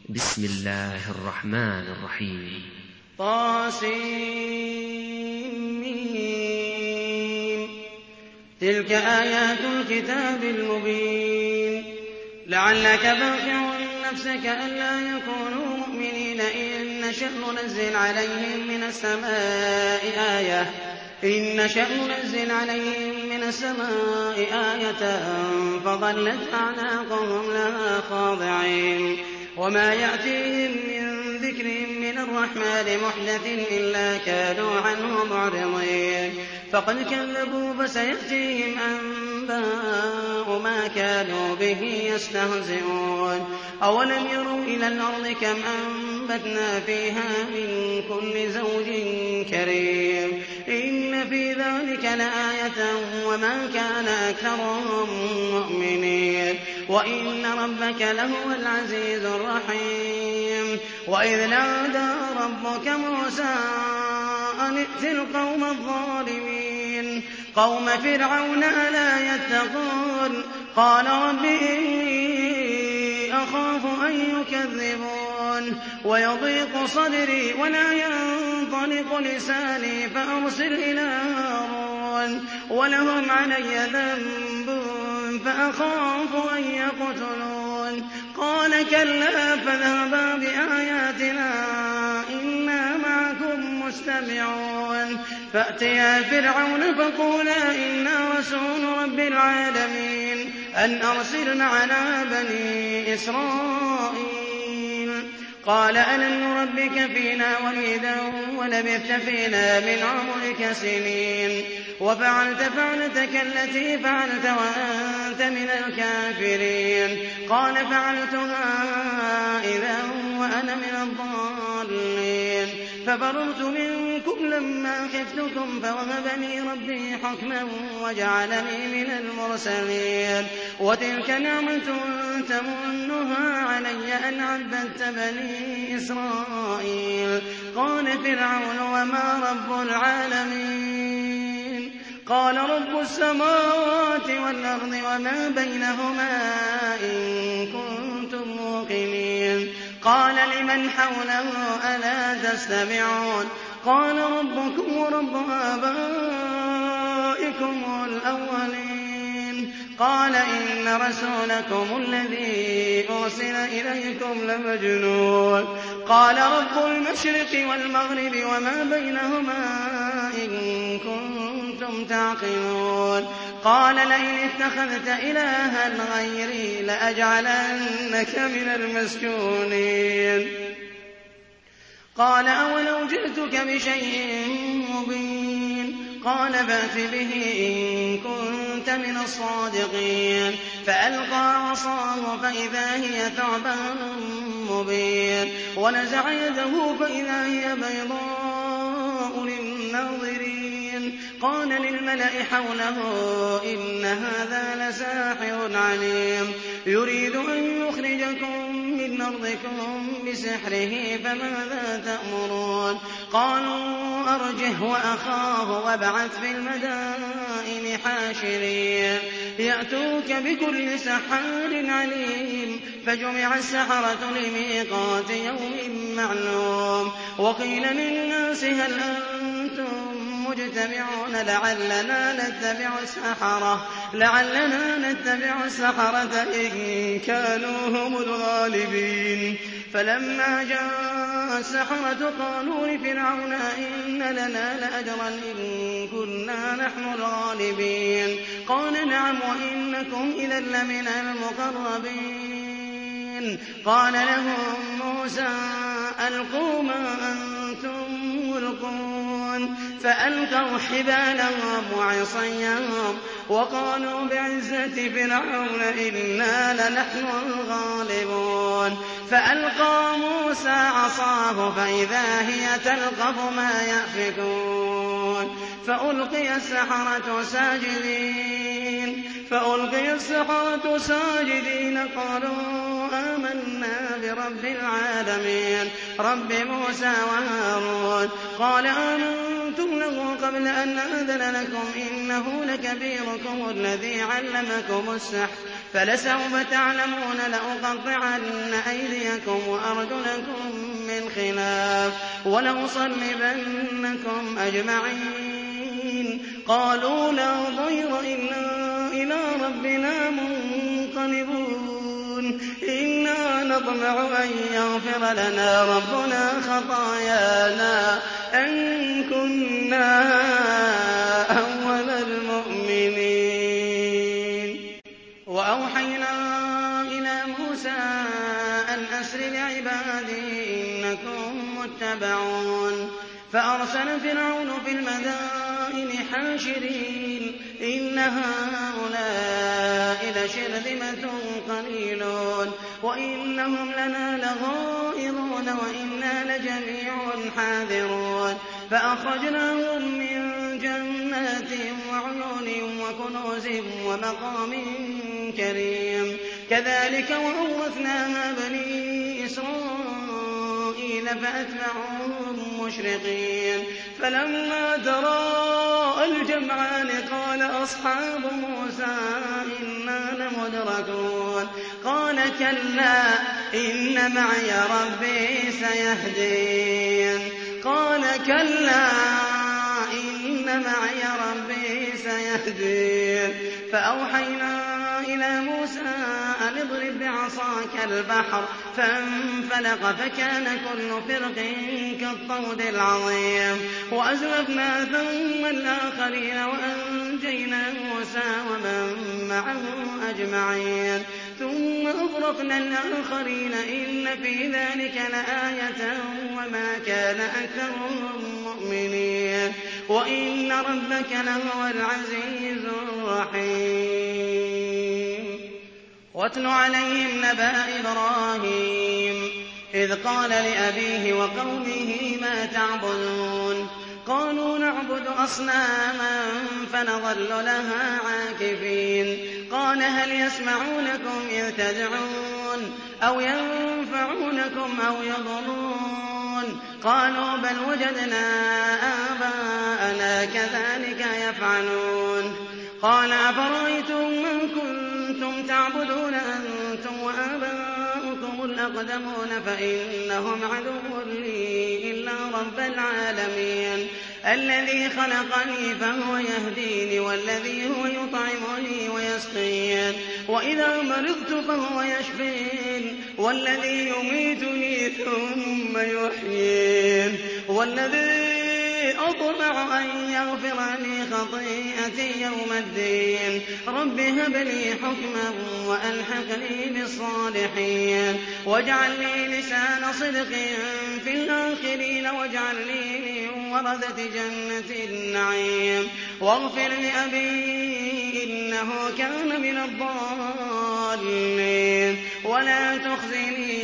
بسم الله الرحمن الرحيم. طاسمين. تلك آيات الكتاب المبين. لعلك باخع نفسك ألا يكونوا مؤمنين إن نشأ ننزل عليهم من السماء آية فظلت أعناقهم لها خاضعين وما يأتيهم من ذكر من الرحمن محدث إلا كانوا عنه معرضين فقد كذبوا فسيأتيهم أنباء ما كانوا به يستهزئون أولم يروا إلى الأرض كم أنبتنا فيها من كل زوج كريم إن في ذلك لآية وما كان أكثرهم مؤمنين وإن ربك لهو العزيز الرحيم وإذ نادى ربك موسى أن ائت القوم الظالمين قوم فرعون ألا يتقون قال رب إني أخاف أن يكذبون ويضيق صدري ولا ينطلق لساني فأرسل إلى هارون ولهم علي ذنب فأخاف أن يقتلون قال كلا فاذهبا بآياتنا إنا معكم مستمعون فأتيا فرعون فقولا إنا رسول رب العالمين أن أرسل معنا بني إسرائيل قال ألم نربك فينا وليدا ولبثت فينا من عمرك سنين وفعلت فعلتك التي فعلت وأنت من الكافرين قال فعلتها إذا وأنا من الضالين ففررت منكم لما خفتكم فوهبني ربي حكما وجعلني من المرسلين وتلك نعمة تمنها علي أن عبدت بني إسرائيل قال فرعون وما رب العالمين قال رب السماوات والأرض وما بينهما إن كنتم موقنين قال لمن حوله ألا تستمعون قال ربكم ورب آبائكم الأولين قال إن رسولكم الذي أرسل إليكم لمجنون قال رب المشرق والمغرب وما بينهما إن كنتم تعقلون قال لئن اتخذت إلها غيري لأجعلنك من المسجونين قال أولو جئتك بشيء مبين قال فأت به إن كنت من الصادقين فألقى عصاه فإذا هي ثعبان مبين ونزع يده فإذا هي بيضاء للناظرين قال للملأ حوله إن هذا لساحر عليم يريد أن يخرجكم من أرضكم بسحره فماذا تأمرون قالوا أرجه وأخاه وابعث في المدائن حاشرين يأتوك بكل سحار عليم فجمع السحرة لميقات يوم معلوم وقيل للناس هل أنتم مجتمعون لعلنا نتبع السحرة إن كانوا هم الغالبين فلما جاء السحرة قالوا لفرعون إن لنا لأجرا إن كنا نحن الغالبين قال نعم وإنكم إذا لمن المقربين قال لهم موسى ألقوا ما أنتم ملقون فألقوا حبالهم وعصيهم وقالوا بعزة فرعون إنا لنحن الغالبون فألقى موسى عصاه فإذا هي تلقف ما يأفكون فألقي السحرة ساجدين قالوا آمنا برب العالمين رب موسى وهارون قال آمنتم له قبل أن آذن لكم إنه لكبيركم الذي علمكم السحر فلسوف تعلمون لأقطعن أيديكم وأرجلكم من خلاف ولأصلبنكم أجمعين. قالوا لا ضير إنا إلى ربنا منقلبون. إنا نطمع أن يغفر لنا ربنا خطايانا أن كنا أول المؤمنين. وأوحينا إلى موسى أن أسر بعبادي إنكم متبعون. فأرسل فرعون في المدائن حاشرين إن هؤلاء لشرذمة قليلون وإنهم لنا لغائظون وإنا لجميع حاذرون. فأخرجناهم من جنات وعيون وكنوز ومقام كريم. كذلك وأورثناها بني إسرائيل فأتبعوهم مشرقين. فلما تراءى الجمعان قال أصحاب موسى إنا لمدركون. قال كلا إن معي ربي سيهدين. قال كلا إن معي ربي سيهدين. فأوحينا إلى موسى أن اضرب بعصاك البحر فانفلق فكان كل فرق كالطود العظيم. وأزلفنا ثم الآخرين وأنجينا موسى ومن معه أجمعين. ثم أغرقنا الآخرين إن في ذلك لآية وما كان أكثرهم مؤمنين وإن ربك لهو العزيز الرحيم. واتل عليهم نبأ إبراهيم إذ قال لأبيه وقومه ما تعبدون. قالوا نعبد أصناما فنظل لها عاكفين. قال هل يسمعونكم إذ تدعون أو ينفعونكم أو يضرون. قالوا بل وجدنا آباءنا كذلك يفعلون. قال أفرأيتم من كنتم تعبدون أنتم وآباؤكم الأقدمون فإنهم عدو لي إلا رب العالمين الذي خلقني فهو يهديني والذي هو يطعمني ويسقين وإذا مرضت فهو يشفين والذي يميتني ثم يحيين والذي أطمع أن يغفر لي خطيئتي يوم الدين. رب هب لي حكما وألحقني بالصالحين واجعل لي لسان صدق في الآخرين واجعلني من ورثة جنة النعيم واغفر لأبي إنه كان من الضالين ولا تخزني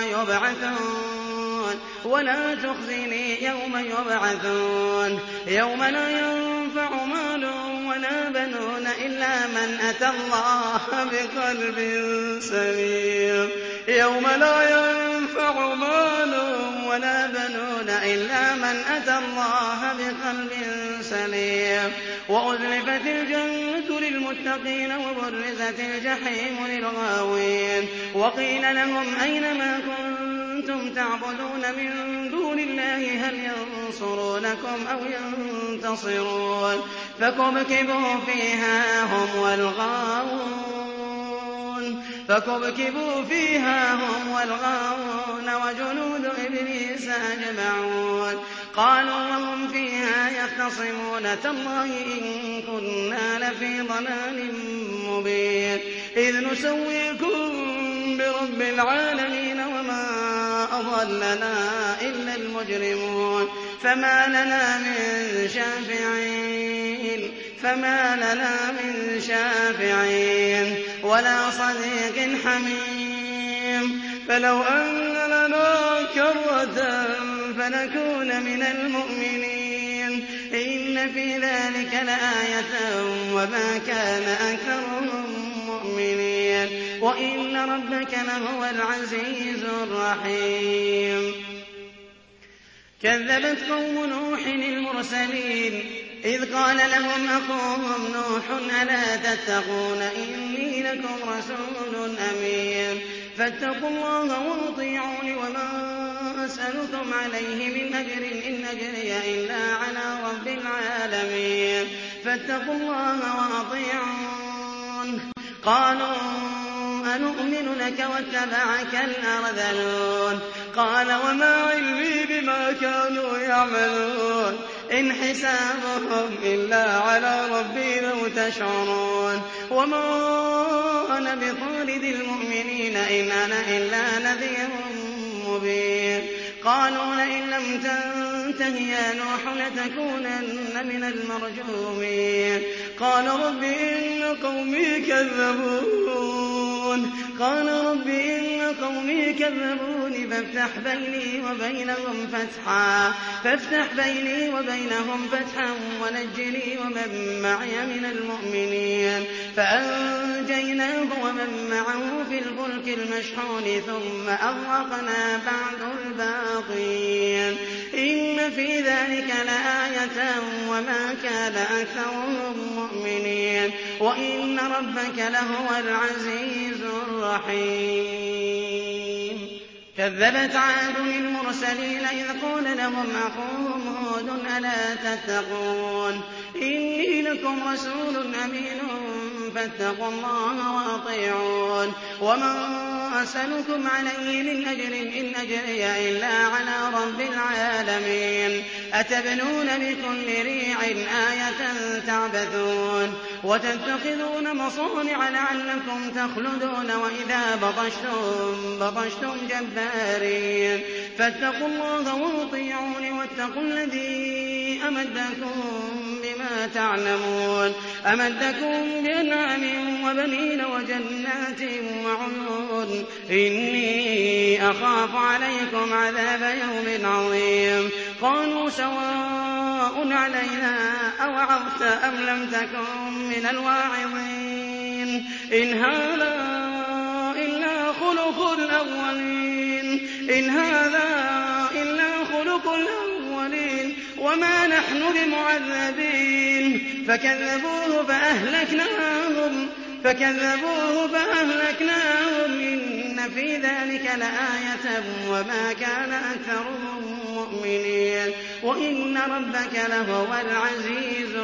يوم يبعثون يوم لا ينفع مال ولا بنون إلا من أتى الله بقلب سليم. يوم لا ينفع مال ولا بنون إلا من أتى الله بقلب سليم. وأزلفت الجنة للمتقين وبرزت الجحيم للغاوين وقيل لهم أين ما كنتم تعبدون من دون الله هل ينصرونكم أو ينتصرون. فكبكبوا فيها هم والغاوون وجنود إبليس أجمعون. قالوا وهم فيها يختصمون تالله إن كنا لفي ضلال مبين إذ نسويكم برب العالمين وما أضلنا إلا المجرمون فما لنا من شافعين ولا صديق حميم. فلو أن لنا كرة فنكون من المؤمنين إن في ذلك لآية وما كان أكثرهم مؤمنين وإن ربك لهو العزيز الرحيم. كذبت قوم نوح المرسلين إذ قال لهم أخوهم نوح ألا تتقون إني لكم رسول أمين فاتقوا الله وأطيعون وما أسألكم عليه من أجر إن أجري إلا على رب العالمين فاتقوا الله وأطيعون قالوا أنؤمن لك واتبعك الأرذلون قال وما علمي بما كانوا يعملون إن حسابهم إلا على ربي لو تشعرون وما أنا بطارد المؤمنين إن أنا إلا نذير مبين قالوا لئن لم تنته يا نوح لتكونن من المرجومين قال رب إن قومي كذبون فافتح بيني وبينهم فتحا ونجني ومن معي من المؤمنين فأنجيناه ومن معه في الفلك المشحون ثم أغرقنا بعد الباقين إن في ذلك لآية وما كان أكثرهم مؤمنين وإن ربك لهو العزيز الرحيم كذبت عاد المرسلين إذ قال لهم أخوهم هود ألا تتقون إني لكم رسول أمين فاتقوا الله وأطيعون وما أسألكم عليه من أجر إن أجري إلا على رب العالمين أتبنون بكل ريع آية تعبثون وتتخذون مصانع لعلكم تخلدون وإذا بطشتم جبارين فاتقوا الله وأطيعون واتقوا الذي أمدكم بما تعلمون أمدكم بأنعام وبنين وجنات وعيون إني أخاف عليكم عذاب يوم عظيم قالوا سواء علينا أوعظت أم لم تكن من الواعظين إن هذا إلا خلق الأولين وما نحن بمعذبين فكذبوه فأهلكناهم إن في ذلك لآية وما كان أكثرهم مؤمنين وإن ربك لهو العزيز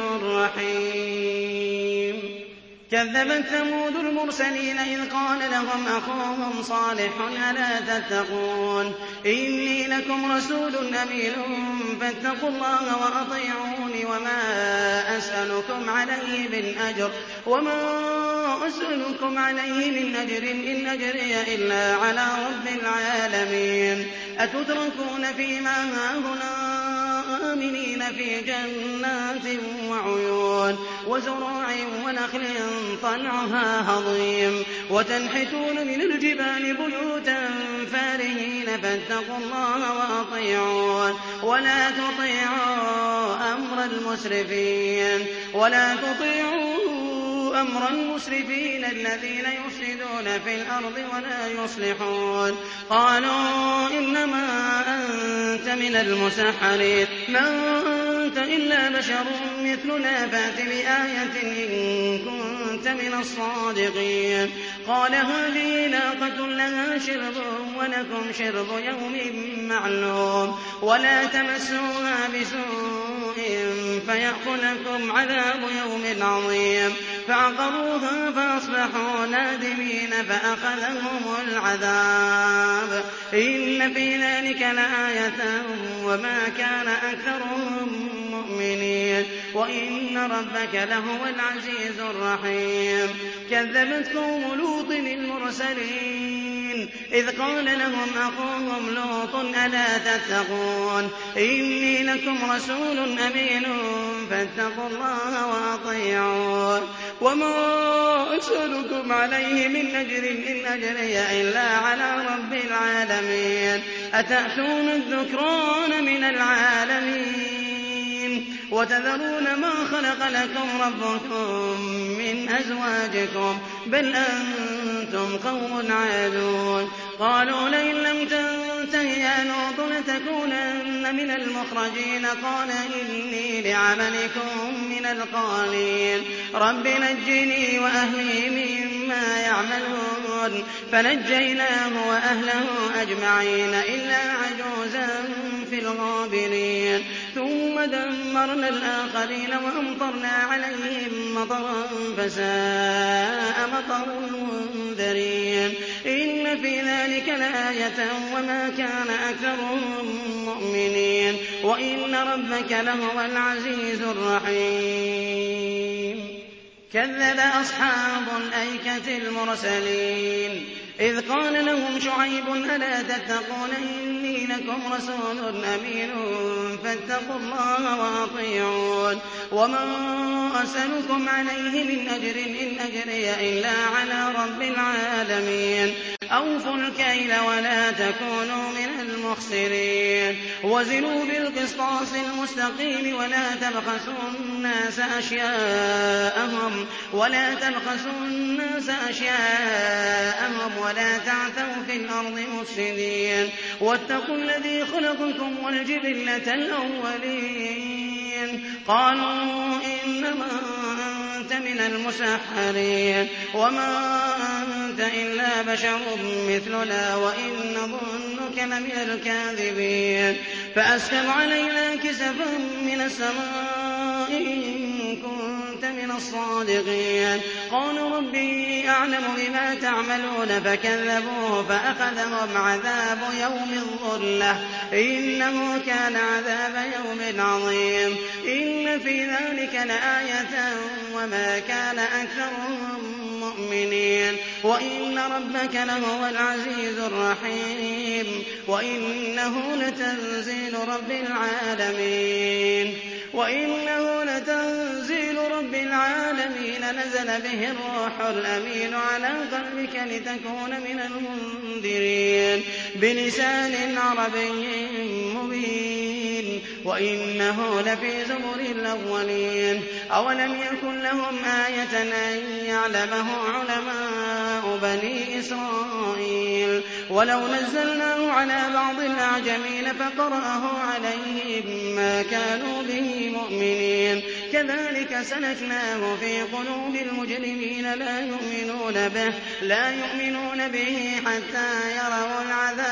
الرحيم كذبت ثمود المرسلين إذ قال لهم أخوهم صالح ألا تتقون إني لكم رسول أمين فاتقوا الله وأطيعون وما أسألكم عليه من أجر إن أجري إلا على رب العالمين أتتركون فيما هاهنا آمنين في جنات وعيون وزروع ونخل طلعها هضيم وتنحتون من الجبال بيوتا فارهين فاتقوا الله وأطيعون ولا تطيعوا أمر المسرفين الذين يفسدون في الأرض ولا يصلحون قالوا إنما أنت من المسحرين ما أنت إلا بشر مثلنا فات بآية إن كنت من الصادقين قال هذه ناقة لها شرب ولكم شرب يوم معلوم ولا تمسوها بسوء فيأخذكم عذاب يوم عظيم فعقروها فأصبحوا نادمين فأخذهم العذاب إن في ذلك لآية وما كان أكثرهم مؤمنين وإن ربك لهو العزيز الرحيم كذبت قوم لوط المرسلين إذ قال لهم أخوهم لوط ألا تتقون إني لكم رسول أمين فاتقوا الله وأطيعون وما أسألكم عليه من أجر إن أجري إلا على رب العالمين أتأتون الذكران من العالمين وتذرون ما خلق لكم ربكم من أزواجكم بل أنتم قوم عادون قالوا لئن لم تنته يا لوط لتكونن من المخرجين قال إني لعملكم من القالين رب نجني وأهلي مما يعملون فنجيناه وأهله أجمعين إلا عجوزا في الغابرين ثم دمرنا الآخرين وأمطرنا عليهم مطرا فساء مطر المنذرين إن في ذلك لآية وما كان أكثرهم مؤمنين وإن ربك لهو العزيز الرحيم كذب أصحاب الأيكة المرسلين إذ قال لهم شعيب ألا تتقون إني لكم رسول أمين فاتقوا الله وأطيعون وما أسألكم عليه من أجر إن أجري إلا على رب العالمين أوفوا الكيل ولا تكونوا من المخسرين وزنوا بالقسطاس المستقيم ولا تبخسوا الناس أشياءهم ولا تعثوا في الأرض مفسدين واتقوا الذي خلقكم والجبلة الأولين قالوا إنما أنت من المسحرين وما أنت إلا بشر مثلنا وإن نظنك لمن الكاذبين فأسكب علينا كسفا من السماء إن كنت من الصادقين قالوا ربي أعلم بما تعملون فكذبوه فأخذهم عذاب يوم الظلة إنه كان عذاب يوم عظيم إن في ذلك لآية وما كان أكثرهم مؤمنين وإن ربك لهو العزيز الرحيم وإنه لتنزيل رب العالمين نزل به الروح الأمين على قلبك لتكون من المنذرين بلسان عربي مبين وإنه لفي زبر الأولين أولم يكن لهم آية أن يعلمه علماء بني إسرائيل ولو نزلناه على بعض الأعجمين فقرأه عليهم ما كانوا به مؤمنين كذلك سلكناه في قلوب المجرمين لا يؤمنون به حتى يروا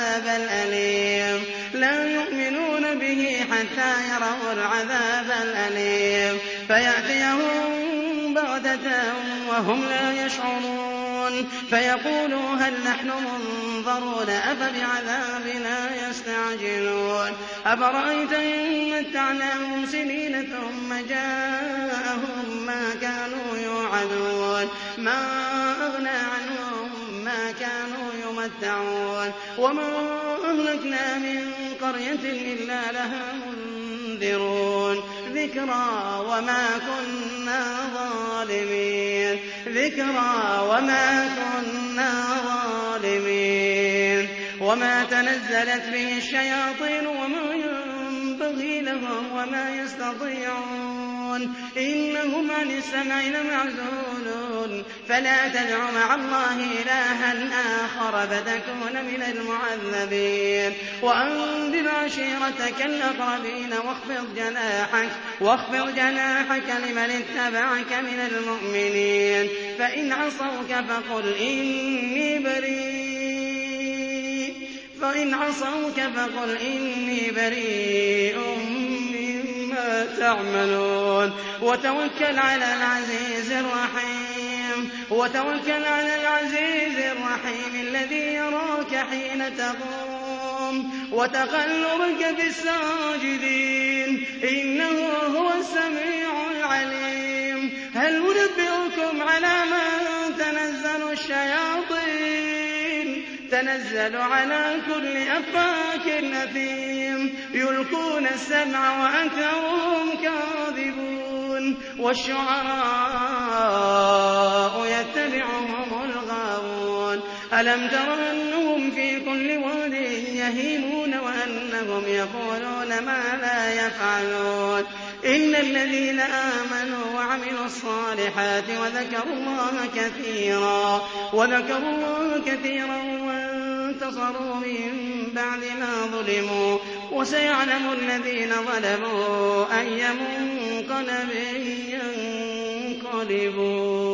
العذاب الأليم فيأتيهم بغتة وهم لا يشعرون فيقولوا هل نحن منظرون أفبعذابنا يستعجلون أفرأيت إن متعناهم سنين ثم جاءهم ما كانوا يوعدون ما أغنى عنهم ما كانوا يمتعون وما أهلكنا من قرية إلا لها منذرون ذكرى وما كنا ظالمين وما تنزلت به الشياطين وما ينبغي لهم وما يستطيعون إنهم عن السمع لمعزولون فلا تدع مع الله إلها آخر فتكون من المعذبين وأنذر عشيرتك الأقربين واخفض جناحك لمن اتبعك من المؤمنين فإن عصوك فقل إني بريء مما تعملون وتوكل على العزيز الرحيم الذي يراك حين تقوم وتقلبك في الساجدين إنه هو السميع العليم هل ننبئكم على من تنزل الشياطين تنزل على كل أفاك أثيم يلقون السمع وأكثرهم كاذبون والشعراء يتبعهم الغاوون ألم تر أنهم في كل واد يهيمون وأنهم يقولون ما لا يفعلون إن الذين آمنوا وعملوا الصالحات وذكروا الله كثيرا وانتصروا من بعد ما ظلموا وسيعلم الذين ظلموا أي منقلب ينقلبون.